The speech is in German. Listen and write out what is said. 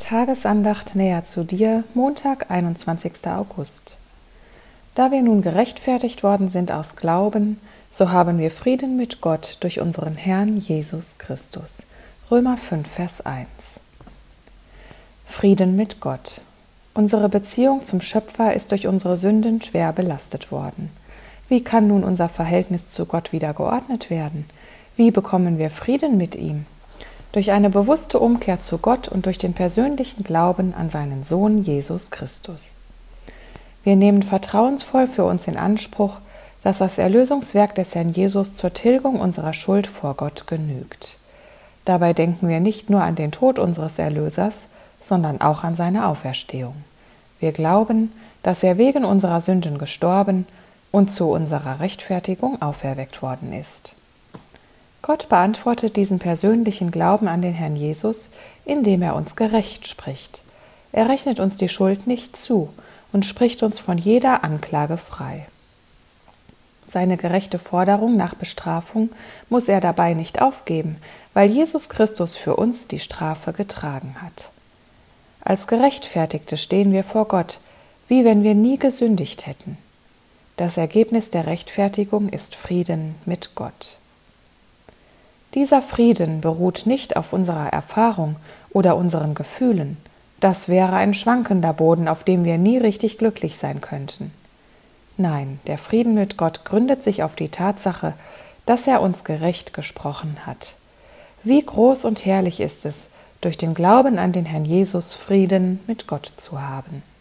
Tagesandacht näher zu dir, Montag, 21. August. Da wir nun gerechtfertigt worden sind aus Glauben, so haben wir Frieden mit Gott durch unseren Herrn Jesus Christus. Römer 5, Vers 1. Frieden mit Gott. Unsere Beziehung zum Schöpfer ist durch unsere Sünden schwer belastet worden. Wie kann nun unser Verhältnis zu Gott wieder geordnet werden? Wie bekommen wir Frieden mit ihm? Durch eine bewusste Umkehr zu Gott und durch den persönlichen Glauben an seinen Sohn Jesus Christus. Wir nehmen vertrauensvoll für uns in Anspruch, dass das Erlösungswerk des Herrn Jesus zur Tilgung unserer Schuld vor Gott genügt. Dabei denken wir nicht nur an den Tod unseres Erlösers, sondern auch an seine Auferstehung. Wir glauben, dass er wegen unserer Sünden gestorben und zu unserer Rechtfertigung auferweckt worden ist. Gott beantwortet diesen persönlichen Glauben an den Herrn Jesus, indem er uns gerecht spricht. Er rechnet uns die Schuld nicht zu und spricht uns von jeder Anklage frei. Seine gerechte Forderung nach Bestrafung muss er dabei nicht aufgeben, weil Jesus Christus für uns die Strafe getragen hat. Als Gerechtfertigte stehen wir vor Gott, wie wenn wir nie gesündigt hätten. Das Ergebnis der Rechtfertigung ist Frieden mit Gott. Dieser Frieden beruht nicht auf unserer Erfahrung oder unseren Gefühlen. Das wäre ein schwankender Boden, auf dem wir nie richtig glücklich sein könnten. Nein, der Frieden mit Gott gründet sich auf die Tatsache, dass er uns gerecht gesprochen hat. Wie groß und herrlich ist es, durch den Glauben an den Herrn Jesus Frieden mit Gott zu haben.